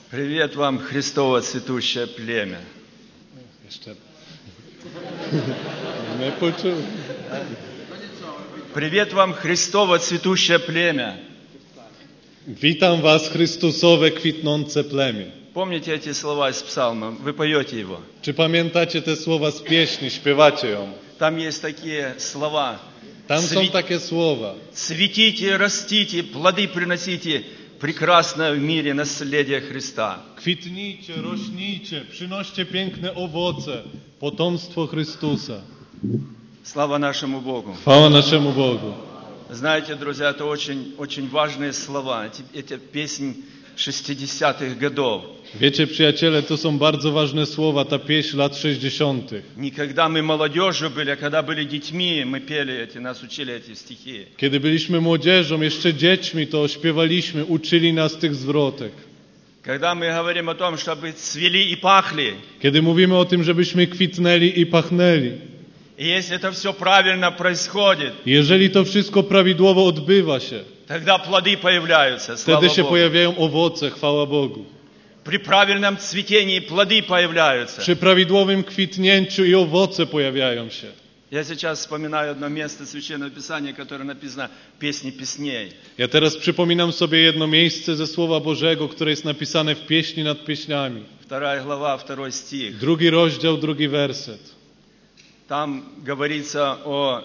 Привет вам, Христово цветущее племя. Не почув. Привет вам, Христово цветущее племя. Witam was, Chrystusowe kwitnące plemię. Помните эти слова из Псалма? Вы поете его. Czy pamiętacie te słowa z pieśni, śpiewacie ją? Там есть такие слова. Tam są takie słowa. Цветите, растите, плоды приносите, прекрасное в мире наследие Христа. Kwitnijcie, rośnijcie, przynoście piękne owoce, potomstwo Chrystusa. Слава нашему Богу. Chwała naszemu Bogu. Знаете, друзья, это очень важные слова. Эти песни 60-х годов. Wiecie, przyjaciele, to są bardzo ważne słowa, ta pieśń lat 60. Не когда мы молодежью были, а когда были детьми, мы пели эти, нас учили эти стихи. Kiedy byliśmy młodzieżą, jeszcze dziećmi, to śpiewaliśmy, uczyli nas tych zwrotek. Когда мы говорим о том, чтобы цвели и пахли, Kiedy mówimy o tym, żebyśmy kwitnęli i pachnęli. и если это все правильно происходит, Jeżeli to wszystko prawidłowo odbywa się, тогда плоды появляются, слава wtedy się Богу. pojawiają owoce, chwała Bogu. При правильном цветении плоды появляются. Przy prawidłowym kwitnięciu i owoce pojawiają się. Я сейчас вспоминаю одно место Священного Писания, которое написано «Песни песней». Ja teraz przypominam sobie jedno miejsce ze Słowa Bożego, które jest napisane w pieśni nad pieśniami. 2 глава, 2 стих. 2 rozdział, 2 werset. Там говорится о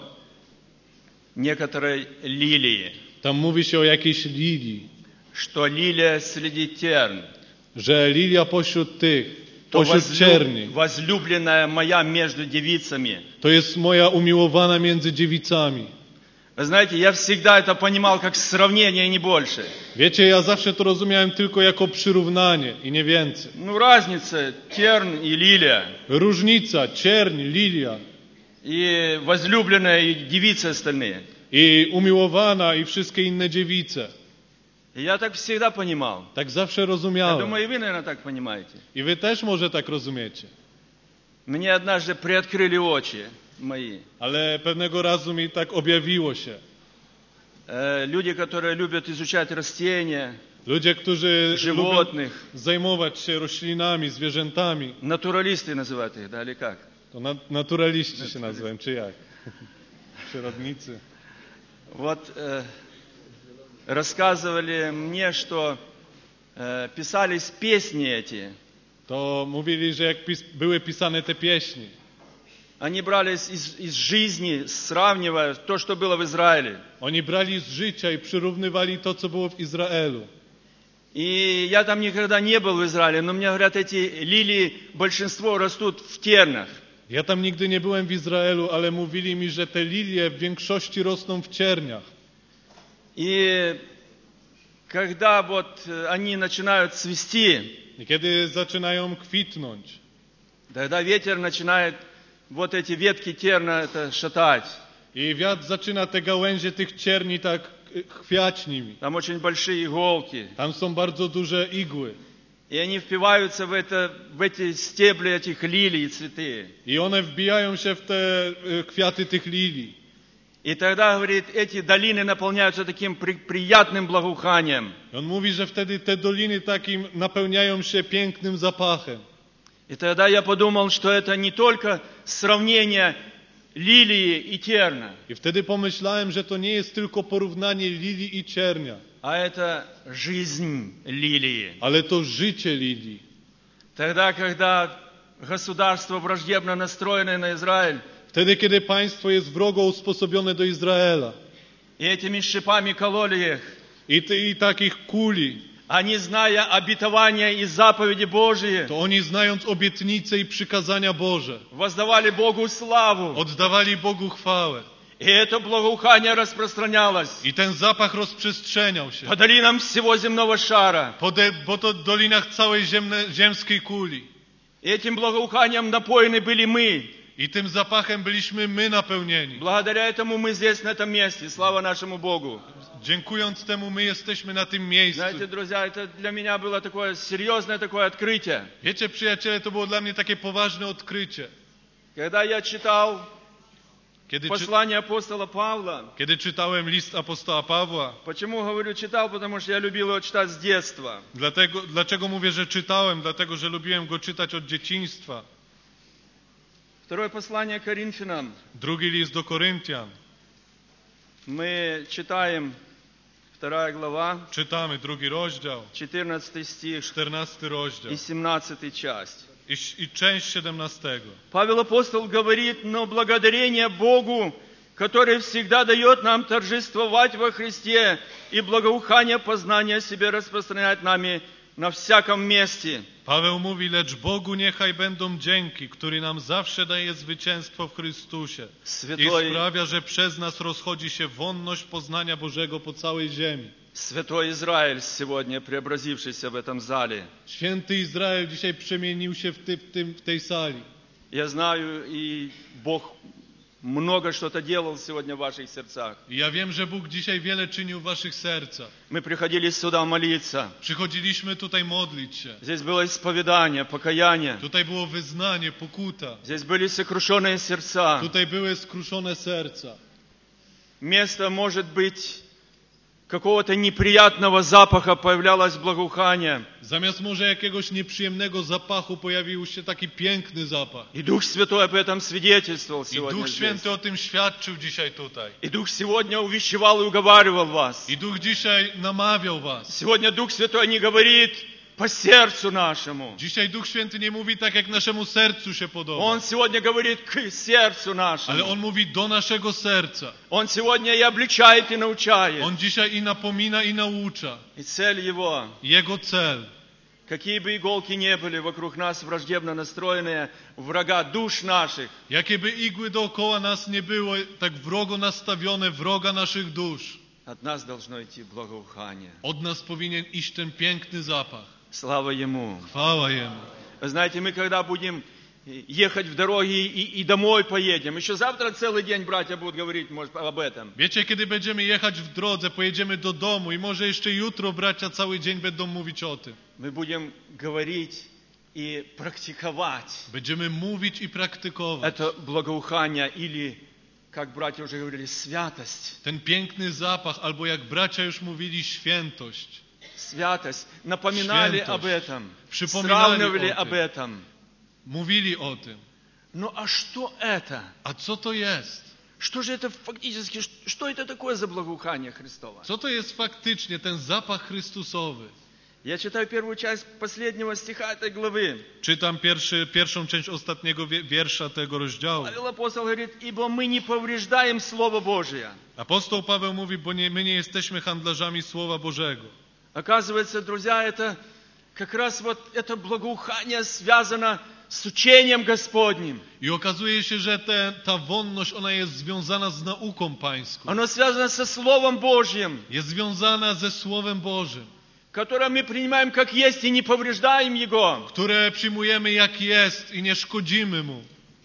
некоторой лилии, Tam mówi się o jakiejś lilii, что лилия среди терн, że lilia pośród tych, то pośród czerni, возлюбленная моя между девицами. to jest moja umiłowana między dziewicami. Вы знаете, я всегда это понимал как сравнение, не больше. Wiecie, ja zawsze to rozumiałem tylko jako przyrównanie i nie więcej. Ну, разница терн и лилия, Różnica, czerń, lilia и возлюбленная, и девицы остальные. i umiłowana i wszystkie inne dziewice. И я так всегда понимал. Tak zawsze Я rozumiałem. думаю, и вы, наверное, так понимаете. I wy też może tak rozumiecie. Мне однажды приоткрыли очи мои. Ale pewnego razu mi tak objawiło się. Люди, которые любят изучать растения, Ludzie, którzy lubią животных, zajmować się roślinami, zwierzętami, натуралисты называют их, да, или как? to naturaliści się nazywają, czy jak? Przyrodnicy. Вот рассказывали мне, что писались песни эти. To mówili, że jak były pisane te pieśni, Они брали из жизни, сравнивая то, что было в Израиле. oni brali z życia i przyrównywali to, co było w Izraelu. И я там никогда не был в Израиле, но мне говорят, эти лилии, большинство растут в тернах. Ja tam nigdy nie byłem w Izraelu, ale mówili mi, że te lilie w większości rosną w cierniach. И когда вот они начинают цвести, I kiedy zaczynają kwitnąć, тогда ветер начинает вот эти ветки терна это шатать. i wiatr zaczyna te gałęzie tych cierni tak chwiać nimi. Там очень большие иголки. Tam są bardzo duże igły. И они впиваются в эти стебли этих лилий и цветы. I one wbijają się w te kwiaty tych lilii. И тогда, говорит, эти долины наполняются таким приятным благоуханием. I on mówi, że wtedy te doliny takim napełniają się pięknym zapachem. И тогда я подумал, что это не только сравнение лилии и терна, I wtedy pomyślałem, że to nie jest tylko porównanie lilii i ciernia, а это жизнь лилии. ale to życie lilii. Тогда, когда государство враждебно настроенное на Израиль, Wtedy, kiedy państwo jest wrogo usposobione do Izraela и этими шипами кололи их, i takich kuli, они, зная обетования и заповеди Божьи, to oni znając obietnice i przykazania Boże, воздавали Богу славу. oddawali Bogu chwałę. И это благоухание распространялось I ten zapach rozprzestrzeniał się по долинам всего земного шара. po to dolinach całej ziemskiej kuli. И этим благоуханием напоены были мы. I tym zapachem byliśmy my napełnieni. Благодаря этому мы здесь, на этом месте. Слава нашему Богу. Dziękując temu my jesteśmy na tym miejscu. Знаете, друзья, это для меня было такое серьезное такое открытие. Wiecie, przyjaciele, to było dla mnie takie poważne odkrycie. Когда я читал послание апостола Павла. Kiedy czytałem list apostoła Pawła, Почему говорю читал? Потому что я любил его читать с детства. dlaczego mówię, że czytałem? Dlatego, że lubiłem go czytać od dzieciństwa. Второе послание Коринфянам. Drugi list do Koryntian. Мы читаем 2 глава, Czytamy drugi rozdział, 14 стих 14 rozdział и 17 часть. i część 17. Павел апостол говорит: но благодарение Богу, который всегда дает нам торжествовать во Христе и благоухание познания о себе распространять нами на всяком месте. Paweł mówi, lecz Bogu niechaj będą dzięki, który nam zawsze daje zwycięstwo w Chrystusie i sprawia, że przez nas rozchodzi się wonność poznania Bożego po całej ziemi. Святой Израиль сегодня, преобразившийся в этом зале. Święty Izrael dzisiaj przemienił się w tej sali. Я знаю, и Бог много что-то делал сегодня в ваших сердцах. I ja wiem, że Bóg dzisiaj wiele czynił w waszych sercach. Мы приходили сюда молиться. Przychodziliśmy tutaj modlić się. Здесь было исповедание, покаяние. Tutaj było wyznanie, pokuta. Здесь были сокрушенные сердца. Tutaj były skruszone serca. Место, может быть, какого-то неприятного запаха появлялось благоухание. Zamiast może jakiegoś nieprzyjemnego zapachu pojawił się taki piękny zapach. И Дух Святой об этом свидетельствовал I сегодня Duch здесь. Święty o tym świadczył dzisiaj tutaj. И Дух сегодня увещевал и уговаривал вас. I Duch dzisiaj namawiał was. Сегодня Дух Святой не говорит по сердцу нашему. Dzisiaj Duch Święty nie mówi tak, jak naszemu sercu się podoba. Он сегодня говорит к сердцу Ale нашему. On mówi do naszego serca. Он сегодня и обличает, и научает. On dzisiaj i napomina, i naucza. И цель Его, Jego cel, какие бы иголки не были вокруг нас, враждебно настроенные, врага душ наших, jakie by igły dookoła nas nie było, tak wrogo nastawione, wroga naszych dusz. от нас должно идти благоухание. Od nas powinien iść ten piękny zapach. Слава Ему. Chwała Jemu. Вы знаете, мы когда будем ехать в дороге и домой поедем, еще завтра целый день братья будут говорить, может, об этом. Wiecie, kiedy będziemy jechać w drodze, pojedziemy do domu i może jeszcze jutro bracia cały dzień będą mówić o tym. Мы будем говорить и практиковать Będziemy mówić i praktykować. это благоухание или, как братья уже говорили, святость. Ten piękny zapach, albo jak bracia już mówili, świętość. Святость. Напоминали Świętość. об этом. Przypominali Сравнивали o об tym. этом. Mówili o tym. Ну а что это? A co to jest? Что же это фактически, что это такое за благоухание Христово? Co to jest faktycznie ten zapach Chrystusowy? Я читаю первую часть последнего стиха этой главы. Czytam pierwszą część ostatniego wiersza tego rozdziału. Павел апостол говорит: ибо мы не повреждаем Слово Божие. Apostoł Paweł mówi, bo my nie jesteśmy handlarzami Słowa Bożego. Оказывается, друзья, это как раз вот это благоухание связано с учением Господним. I okazuje się, że ta wonność, ona jest związana z nauką pańską. Оно связано со Словом Божьим, Jest związana ze Słowem Bożym, которое мы принимаем как есть и не повреждаем Его. które przyjmujemy jak jest i nie szkodzimy Mu.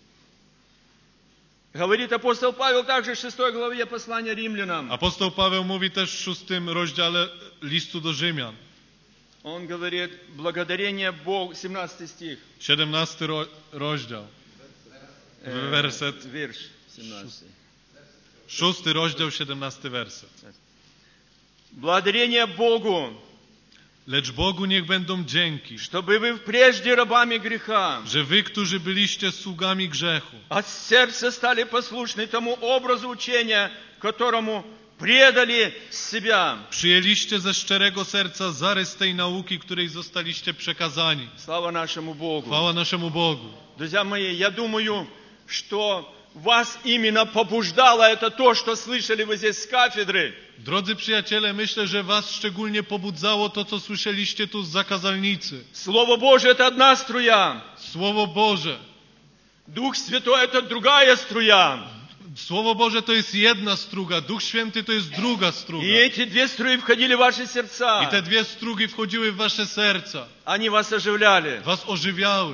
Говорит апостол Павел также в 6 главе послания римлянам. Apostoł Paweł mówi też w 6 rozdziale listu do Rzymian. Он говорит: благодарение Богу, 17 стих. 17 rozdział. Werset. Вірш 17. 6 rozdział, 17 werset. Благодарение Богу, Lecz Bogu niech będą dzięki, чтобы вы прежде рабами греха, że wy, którzy byliście sługami grzechu, от сердца стали послушны тому образу учения, которому предали себя. przyjęliście ze szczerego serca zarys tej nauki, której zostaliście przekazani. Слава нашему Богу. Chwała naszemu Bogu. Друзья мои, я думаю, что вас именно побуждало это то, что слышали вы здесь с кафедры. Drodzy przyjaciele, myślę, że was szczególnie pobudzało to, co słyszeliście tu z zakazalnicy. Слово Божие — это одна струя. Słowo Boże. Дух Святой — это другая струя. Słowo Boże to jest jedna struga, Duch Święty to jest druga struga. И эти две струи входили в ваши сердца. I te dwie strugi wchodziły w wasze serca, Они вас оживляли. was ożywiały.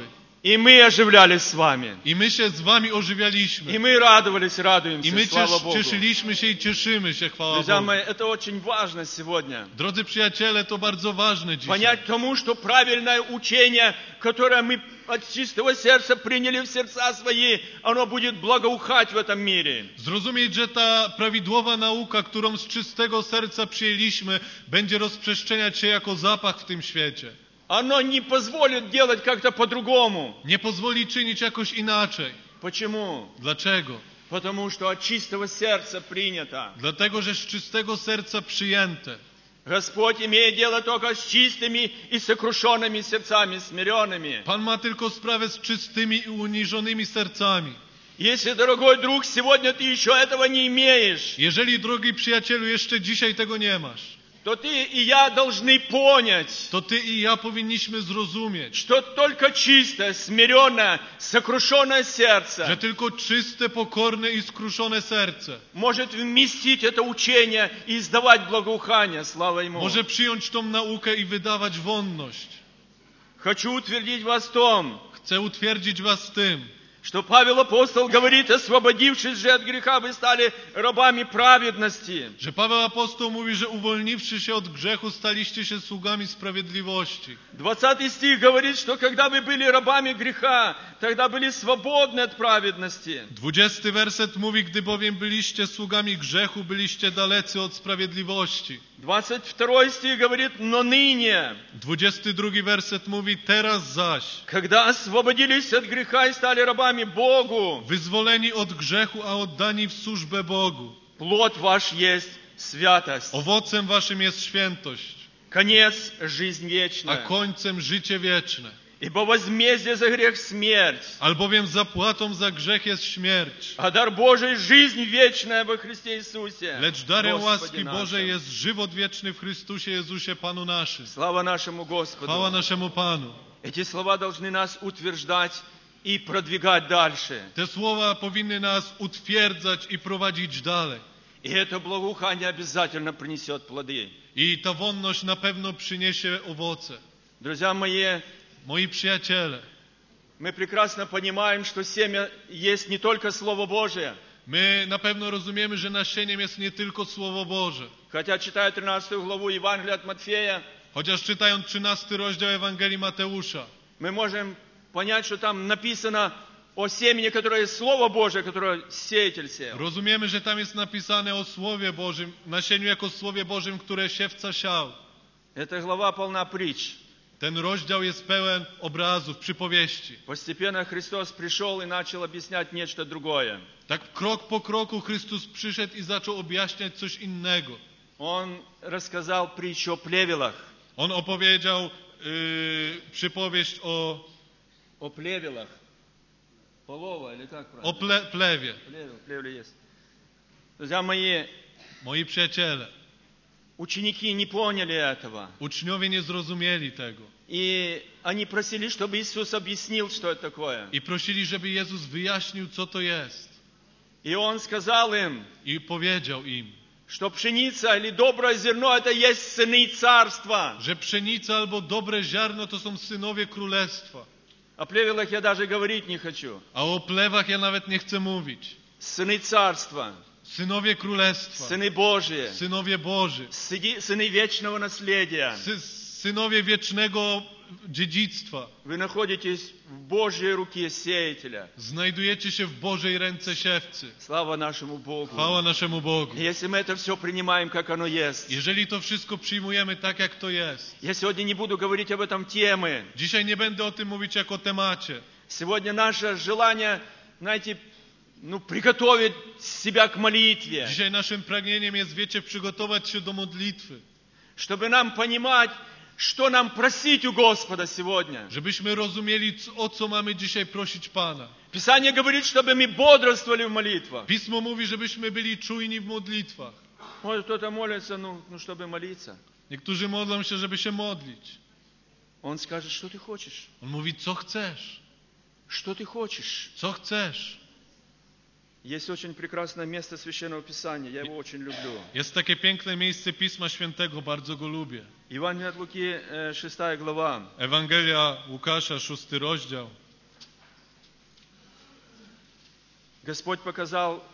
И мы оживлялись с вами. I my się z wami ożywialiśmy. И мы радовались, I радуемся, my слава Богу. cieszyliśmy się i cieszymy się, chwała Друзья Bogu. мои, это очень важно сегодня. Drodzy przyjaciele, to bardzo ważne dzisiaj. Понять тому, что правильное учение, которое мы от чистого сердца приняли в сердца свои, оно будет благоухать в этом мире. Zrozumieć, że ta prawidłowa nauka, którą z czystego serca przyjęliśmy, będzie rozprzestrzeniać się jako zapach w tym świecie. Оно не позволит делать как-то по-другому. Nie pozwoli czynić jakoś inaczej. Почему? Dlaczego? Потому что от чистого сердца принято. Dlatego, że z czystego serca przyjęte. Господь имеет дело только с чистыми и сокрушенными сердцами, смиренными. Pan ma tylko sprawę z czystymi i uniżonymi sercami. Если, дорогой друг, сегодня ты еще этого не имеешь, Jeżeli, drogi przyjacielu, jeszcze dzisiaj tego nie masz, то ты и я должны понять, to ty i ja powinniśmy zrozumieć, что только чистое, смиренное, сокрушенное że сердце tylko czyste, pokorne i skruszone serce может вместить это учение и издавать благоухание. Слава Ему. może przyjąć tą naukę i wydawać wonność. Хочу утвердить вас в том, Chcę utwierdzić was w tym, что Павел Апостол говорит, освободившись же от греха, вы стали рабами праведности. że Paweł Apostoł mówi, że uwolniwszy się od grzechu, staliście się sługami sprawiedliwości. 20 стих говорит, что когда вы были рабами греха, тогда были свободны от праведности. 20 werset mówi, gdy bowiem byliście sługami grzechu, byliście dalecy od sprawiedliwości. 22 стих говорит, но ныне, 22 werset mówi, teraz zaś, когда освободились от греха и стали рабами Богу, wyzwoleni od grzechu, a oddani w służbę Bogu. плод ваш есть святость, Owocem waszym jest świętość, конец жизнь a вечная. końcem życie wieczne. Ибо возмездие за грех смерть, Albowiem zapłatą za grzech jest śmierć, а дар Божий жизнь вечная во Христе Иисусе. lecz darem Господе łaski нашим. Bożej jest żywot wieczny w Chrystusie Jezusie Panu naszym. Слава нашему Господу. Chwała naszemu Panu. Эти слова должны нас утверждать и продвигать дальше. Te słowa powinny nas utwierdzać i prowadzić dalej. И это благоухание обязательно принесет плоды. I ta wonność na pewno przyniesie owoce. Друзья мои, Moi przyjaciele, мы прекрасно понимаем, что семя есть не только Слово Божие. my na pewno rozumiemy, że nasieniem jest nie tylko Słowo Boże. Хотя, читая 13 главу Евангелия от Матфея, Chociaż czytając 13 rozdział Ewangelii Mateusza, мы можем понять, что там написано о семени, которое есть Слово Божие, которое сеятель сеял. rozumiemy, że tam jest napisane o Słowie Bożym, nasieniu jako Słowie Bożym, które siewca siał. Эта глава полна притч. Ten rozdział jest pełen obrazów, przypowieści. Постепенно Христос пришел и начал объяснять нечто другое. Tak krok po kroku Chrystus przyszedł i zaczął objaśniać coś innego. Он рассказал притчу о плевелах. On opowiedział przypowieść o плевелах. Полова, или как правильно? o plewie. Плевел есть. Друзья мои, Moi przyjaciele, ученики не поняли этого. uczniowie nie zrozumieli tego. И они просили, чтобы Иисус объяснил, что это такое. I prosili, żeby Jezus wyjaśnił, co to jest. И Он сказал им, I powiedział im, что пшеница или доброе зерно – это есть сыны царства. że pszenica albo dobre ziarno to są synowie królestwa. О плевелах я даже говорить не хочу. A o plewach ja nawet nie chcę mówić. Сыны царства, Synowie królestwa, сыны Божьи, synowie Boży, сыны вечного наследия. synowie wiecznego dziedzictwa. Вы находитесь в Божьей руке сеятеля. Znajdujecie się w Bożej ręce siewcy. Слава нашему Богу. Chwała naszemu Bogu. Если мы это все принимаем, как оно есть. Jeżeli to wszystko przyjmujemy tak, jak to jest. Я сегодня не буду говорить об этом темы. Dzisiaj nie będę o tym mówić jako temacie. Сегодня наше желание, знаете, приготовить себя к молитве. Dzisiaj naszym pragnieniem jest, wiecie, przygotować się do modlitwy. Чтобы нам понимать, что нам просить у Господа сегодня. Żebyśmy rozumieli, o co mamy dzisiaj prosić Pana. Писание говорит, чтобы мы бодрствовали в молитвах. Pismo mówi, żebyśmy byli czujni w modlitwach. Может, кто-то молится, чтобы молиться. Niektórzy modlą się, żeby się modlić. Он скажет, что ты хочешь? On mówi, co chcesz? Что ты хочешь? Co chcesz? Есть очень прекрасное место Священного Писания, я его очень люблю. Jest takie piękne miejsce Pisma Świętego, bardzo go lubię. Евангелие от Луки, 6 глава. Ewangelia Łukasza, 6 rozdział. Господь показал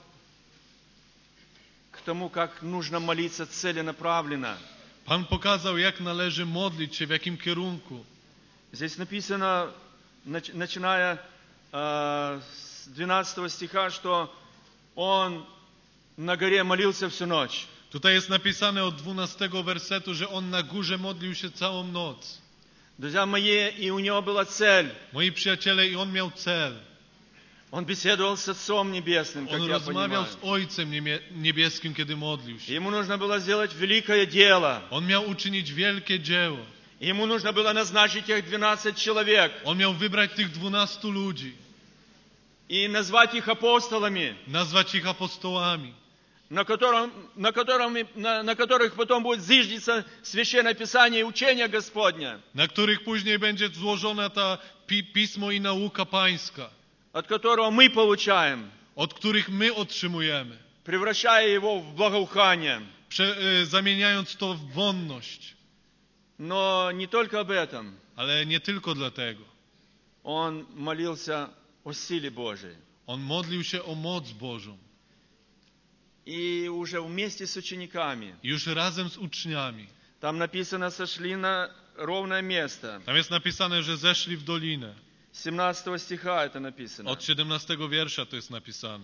к тому, как нужно молиться целенаправленно. Pan pokazał, jak należy modlić się, w jakim kierunku. Здесь написано, начиная с 12 стиха, что он на горе молился всю ночь. Tutaj jest napisane od 12 wersetu, że on na górze modlił się całą noc. Друзья мои, и у него была цель. Moi przyjaciele, i on miał cel. Он беседовал с Отцом Небесным, как On я rozmawiał понимаю. z Ojcem Niebieskim, kiedy modlił się. Ему нужно было сделать великое дело. On miał uczynić wielkie dzieło. Ему нужно было назначить их 12 человек On miał wybrać tych 12 ludzi. и назвать их апостолами, Nazwać ich apostołami. на которых потом будет зиждиться Священное Писание и учение Господне, Na których później będzie złożona ta pismo i nauka pańska. от которого мы получаем, Od których my otrzymujemy. превращая его в благоухание. Zamieniając to w wonność. Но не только об этом. Ale nie tylko dlatego. Он молился о силе Божией. On modlił się o moc Bożą. И уже вместе с учениками. Już razem z uczniami. Там написано, сошли на ровное место. Tam jest napisane, że zeszli w dolinę. 17 стиха это написано. Od 17 wiersza to jest napisane.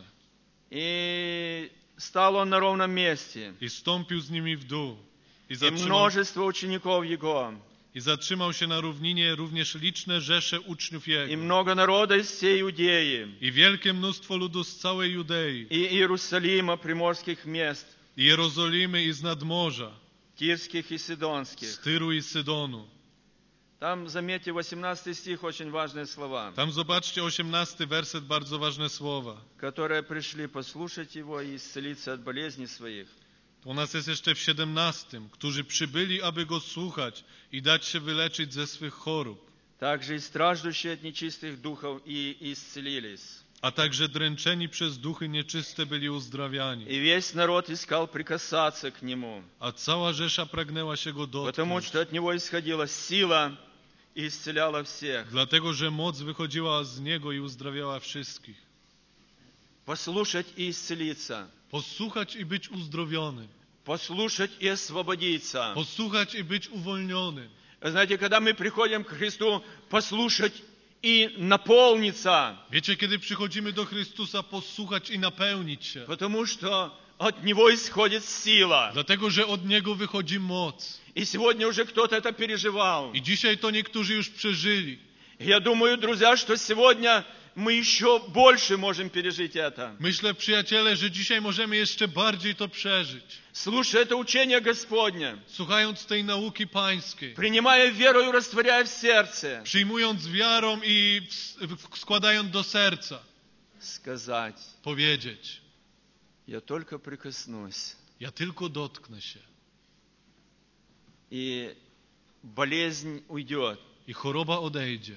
И стал он на ровном месте. I stąpił z nimi w dół. И множество учеников Его. I zatrzymał się na równinie również liczne rzesze uczniów Jego. И много народа из всей Иудеи. I wielkie mnóstwo ludu z całej Judei. И Иерусалима, приморских мест. I Jerozolimy i z nadmorza. Тирских и Сидонских. Z Tyru i Sydonu. Там, заметьте, 18 стих, очень важные слова. Tam zobaczcie 18 werset, bardzo ważne słowa. Которые пришли послушать Его и исцелиться от болезней своих. U nas jest jeszcze w 17, którzy przybyli, aby Go słuchać i dać się wyleczyć ze swych chorób. Также и страждущие от нечистых духов и исцелились. A także dręczeni przez duchy nieczyste byli uzdrawiani. И весь народ искал прикасаться к Нему. A cała rzesza pragnęła się Go Потому dotknąć. что от Него исходила сила и исцеляла всех. Dlatego, że moc wychodziła z Niego i uzdrawiała wszystkich. Послушать и исцелиться. Posłuchać i być uzdrowionym. Послушать и освободиться. Posłuchać i być uwolnionym. Знаете, когда мы приходим к Христу, послушать и наполниться. Wiecie, kiedy przychodzimy do Chrystusa, posłuchać i napełnić się. Потому что от Него исходит сила. Dlatego, że od Niego wychodzi moc. И сегодня уже кто-то это переживал. I dzisiaj to niektórzy już przeżyli. Я думаю, друзья, что сегодня мы еще больше можем пережить это. Myślę, przyjaciele, że dzisiaj możemy jeszcze bardziej to przeżyć. Слушая это учение Господне, Słuchając tej nauki pańskiej, принимая веру и растворяя в сердце, przyjmując wiarą i składając do serca, сказать, powiedzieć, я только прикоснусь, ja tylko dotknę się и болезнь уйдет. i choroba odejdzie.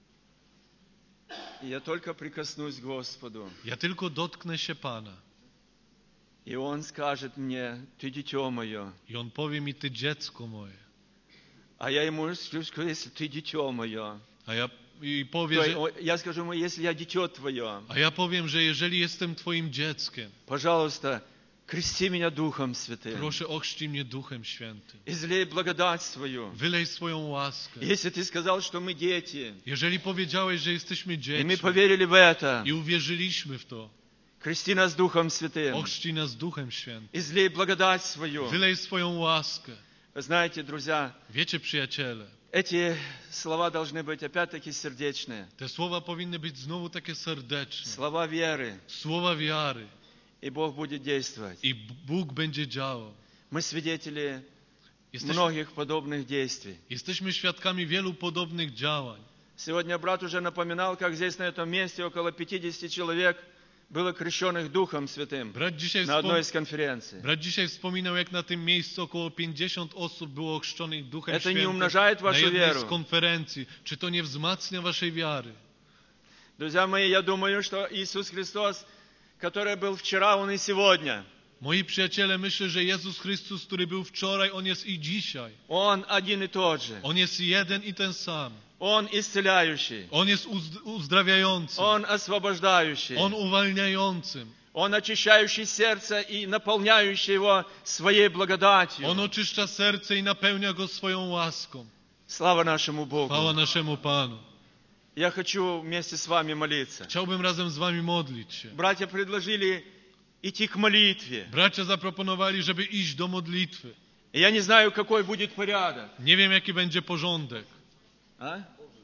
И я только прикоснусь к Господу. Ja tylko dotknę się Pana. И Он скажет мне, ты дитё мое. I On powie mi, ty dziecko moje. А я ему скажу, если ты дитё мое. A Я скажу ему, если я дитё твое. A ja powiem, że jeżeli jestem twoim dzieckiem, Пожалуйста, крести меня Духом Святым. proszę ochrzcij mnie Duchem Świętym. Излей благодать свою. Wylej swoją łaskę. Если ты сказал, что мы дети, Jeżeli powiedziałeś, że jesteśmy и мы dziećmi поверили в это, i uwierzyliśmy w to, крести нас Духом Святым. ochrzcij nas Duchem Świętym. Излей благодать свою. Wylej swoją łaskę. Знаете, друзья, Wiecie, przyjaciele, эти слова должны быть опять-таки сердечные. te słowa powinny być znowu takie serdeczne. Слова веры. Słowa wiary. И Бог будет действовать. I Bóg będzie działał. Мы свидетели многих подобных действий. Jesteśmy świadkami wielu podobnych działań. Сегодня брат уже напоминал, как здесь на этом месте около 50 человек было крещенных Духом Святым на одной из конференций. Brat dzisiaj wspominał, jak na tym miejscu około 50 osób było ochrzczonych Duchem Это не Świętym умножает na вашу jednej z веру. konferencji. Czy to nie wzmacnia waszej wiary? Друзья мои, я думаю, что Иисус Христос, который был вчера, Он и сегодня. Moi przyjaciele, myślę, że Jezus Chrystus, który był wczoraj, On jest i dzisiaj. Он один и тот же. On jest jeden i ten sam. Он исцеляющий. On jest uzdrawiający. Он освобождающий. On uwalniającym. Он очищающий сердце и наполняющий его своей благодатью. On oczyszcza serce i napełnia go swoją łaską. Слава нашему Богу. Chwała naszemu Panu. Я хочу вместе с вами молиться. Chciałbym razem z wami modlić się. Братья предложили идти к молитве. Bracia zaproponowali, żeby iść do modlitwy. И я не знаю, какой будет порядок. Nie wiem, jaki będzie porządek. А?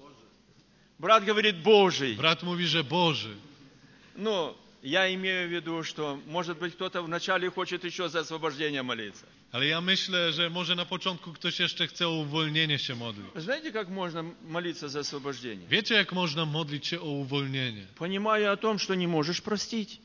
Брат говорит Божий. Brat mówi, że Boży. Ну, я имею в виду, что, может быть, кто-то вначале хочет еще за освобождение молиться. Ale ja myślę, że może na początku ktoś jeszcze chce o uwolnienie się modlić. Знаете, как можно молиться за освобождение? Wiecie, jak można modlić się o uwolnienie? Понимая о том, что не можешь простить.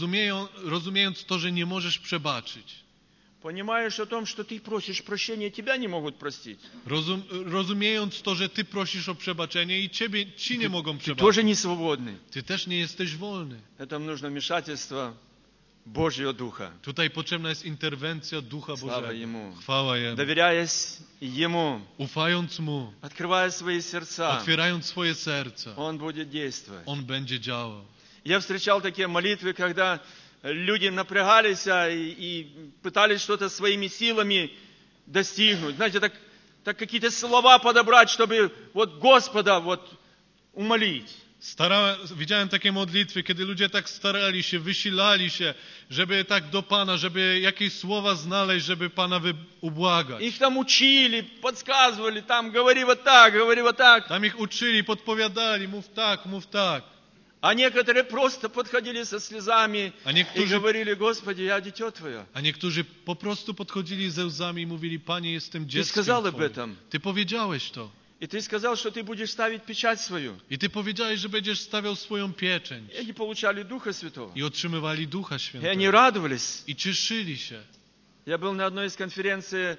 Rozumiejąc to, że nie możesz przebaczyć. Понимаешь о том, что ты просишь прощения, тебя не могут простить. Rozumiejąc to, że ty prosisz o przebaczenie i ci nie mogą Ты przebaczyć. тоже не свободный. Ty też nie jesteś wolny. Это нужно вмешательство Божьего Духа. Tutaj potrzebna jest interwencja Ducha Слава Bożego. Ему. Chwała Jemu. Доверяясь Ему, Ufając Mu, открывая свои сердца, otwierając swoje serca, Он будет действовать. On będzie działał. Я встречал такие молитвы, когда люди напрягались и пытались что-то своими силами достигнуть. Знаете, так какие-то слова подобрать, чтобы вот Господа вот умолить. Widziałem takie modlitwy, kiedy ludzie tak starali się, wysilali się, żeby tak do Pana, żeby jakieś słowa znaleźć, żeby Pana ubłagać. Их там учили, подсказывали, там говори вот так, говори вот так. Tam ich uczyli, podpowiadali, mów tak, mów tak. А некоторые просто подходили со слезами и говорили: Господи, я дитё Твое. A niektórzy po prostu podchodzili ze łzami i mówili: Panie, jestem Ты dzieckiem сказал об Twoim. этом. Ty powiedziałeś to. И Ты сказал, что Ты будешь ставить печать свою. I Ty powiedziałeś, że będziesz stawiał swoją pieczęć. И они получали Духа Святого. I otrzymywali Ducha И Świętego. они радовались. I cieszyli się. Я был на одной из конференций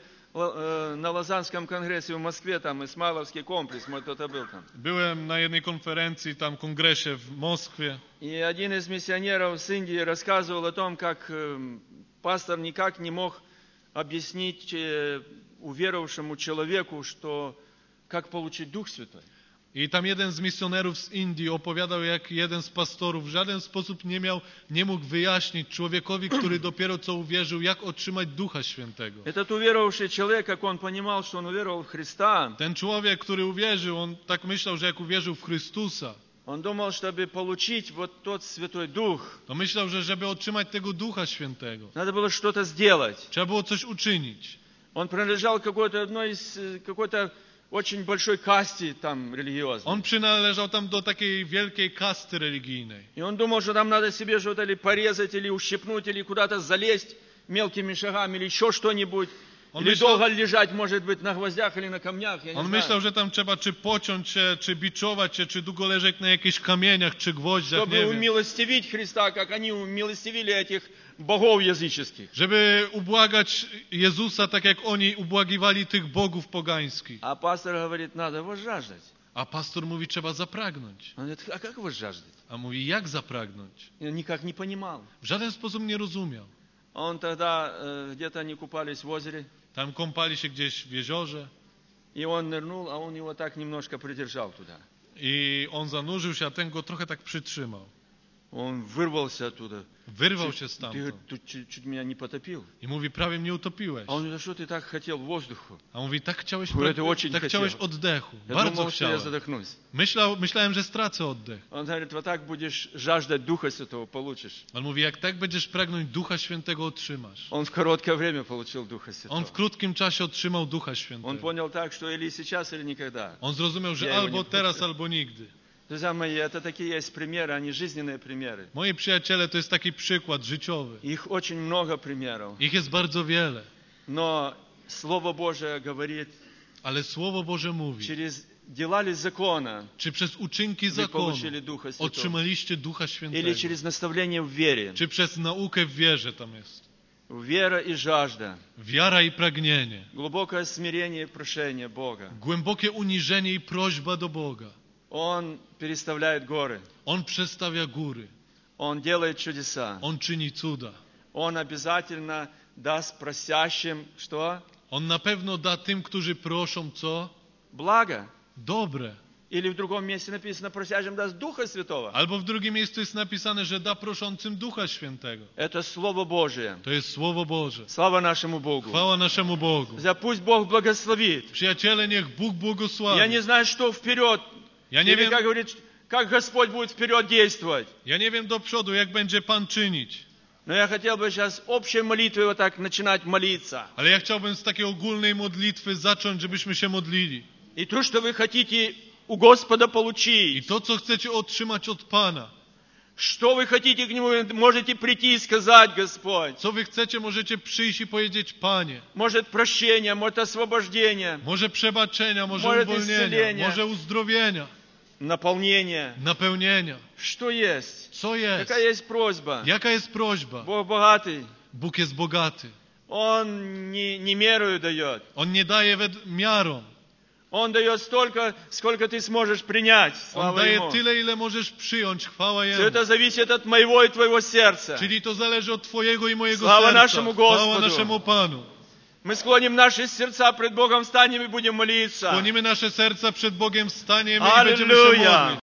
на Лозаннском конгрессе в Москве, там Исмайловский комплекс, может кто-то был там. Byłem na jednej konferencji, tam kongresie w Moskwie. И один из миссионеров с Индии рассказывал о том, как пастор никак не мог объяснить уверовавшему человеку, что как получить Дух Святой. I tam jeden z misjonerów z Indii opowiadał, jak jeden z pastorów w żaden sposób nie mógł wyjaśnić człowiekowi, który dopiero co uwierzył, jak otrzymać Ducha Świętego. Этот уверовавший человек, как он понимал, что он уверовал в Христа, Ten człowiek, który uwierzył, on tak myślał, że jak uwierzył w Chrystusa, он думал, чтобы получить вот тот Святой Дух, to myślał, że żeby otrzymać tego Ducha Świętego, надо было что-то сделать. trzeba było coś uczynić. Он принадлежал к какой-то очень большой касте там религиозной. On przynależał tam do takiej wielkiej kasty religijnej. И он думал, что там надо себе что-то или порезать, или ущипнуть, или куда-то залезть мелкими шагами, или еще что-нибудь. Или долго лежать, может быть, на гвоздях или на камнях, я не On знаю. myślał, że tam trzeba czy pociąć się, czy biczować się, czy długo leżeć na jakichś kamieniach, czy gwoździach, Чтобы nie wiem. умилостивить Христа, как они умилостивили этих богов языческих. Żeby ubłagać Jezusa, tak jak oni ubłagiwali tych bogów pogańskich. А пастор говорит, надо возжаждать. A pastor mówi, trzeba zapragnąć. Он говорит, а как возжаждать? A mówi, jak zapragnąć? И он никак не понимал. W żaden sposób nie rozumiał. Он тогда, где-то они купались в озере, Tam kąpali się gdzieś w jeziorze и он нырнул, а он его так немножко придержал туда. i on zanurzył się, a ten go trochę tak przytrzymał. Он вырвался оттуда. Wyrwał się Ты stamtąd тут чуть меня не потопил. i mówi, prawie mnie utopiłeś. А он говорит, а что ты так хотел воздуху? A on mówi, tak chciałeś, tak chciałeś oddechu. Я Bardzo думал, что я chciałem. задохнусь. Myślałem, że stracę oddech. Он говорит, вот так будешь жаждать Духа Святого, получишь. On mówi, jak tak będziesz pragnąć Ducha Świętego, otrzymasz. Он в короткое время получил Духа Святого. On w krótkim czasie otrzymał Ducha Он Świętego. понял так, что или сейчас, или никогда. On zrozumiał, że Ja albo nie teraz, potrafię. albo nigdy. Друзья мои, это такие есть примеры, они жизненные примеры. Moi przyjaciele, to jest taki przykład życiowy. Их очень много примеров. Ich jest bardzo wiele. Но Слово Божие говорит, Ale Słowo Boże mówi, через дела ли закона czy przez uczynki вы zakonu получили Духа Святого, otrzymaliście Ducha Świętego, или через наставление в вере. czy przez naukę w wierze tam jest. Вера и жажда, Wiara i pragnienie, глубокое смирение и прошение Бога. głębokie uniżenie i prośba do Boga. Он переставляет горы, On przestawia góry, Он делает чудеса, On czyni cuda. Он обязательно даст просящим что? On na pewno da tym, którzy proszą, co? Благо. Dobre. Или в другом месте написано, просящим даст Духа Святого. Albo w drugim miejscu jest napisane, że da proszącym Ducha Świętego. Это Слово Божие. To jest Słowo Boże. Слава нашему Богу. Chwała naszemu Bogu. Пусть Бог благословит. Przyjaciele, niech Bóg błogosławi. Я не знаю, что вперед. Ja nie wiem, как говорит, как Господь будет вперед действовать. Ja nie wiem do przodu, jak będzie Pan czynić. Но я хотел бы сейчас общей молитвой вот так начинать молиться. Ale ja chciałbym z takiej ogólnej modlitwy zacząć, żebyśmy się modlili. И то, что вы хотите у Господа получить. I to, co chcecie otrzymać od Pana. Что вы хотите к Нему, можете прийти и сказать, Господь. Co wy chcecie, możecie przyjść i powiedzieć, Panie. Может прощение, может освобождение. Może przebaczenia, może uwolnienia, może uzdrowienia. Napełnienia. Что есть? Co jest? Какая есть просьба? Jaka jest prośba? Бог богатый. Bóg jest bogaty. Он не мерою дает. On nie daje miarą. Он дает столько, сколько ты сможешь принять. On daje tyle, ile możesz przyjąć. Chwała Jemu. Все это зависит от моего и твоего сердца. Czyli to zależy od twojego i mojego Слава serca. нашему Господу. Chwała naszemu Panu. Мы склоним наши сердца пред Богом, встанем и будем молиться. Skłonimy nasze serca przed Bogiem, wstaniemy i będziemy się modlić.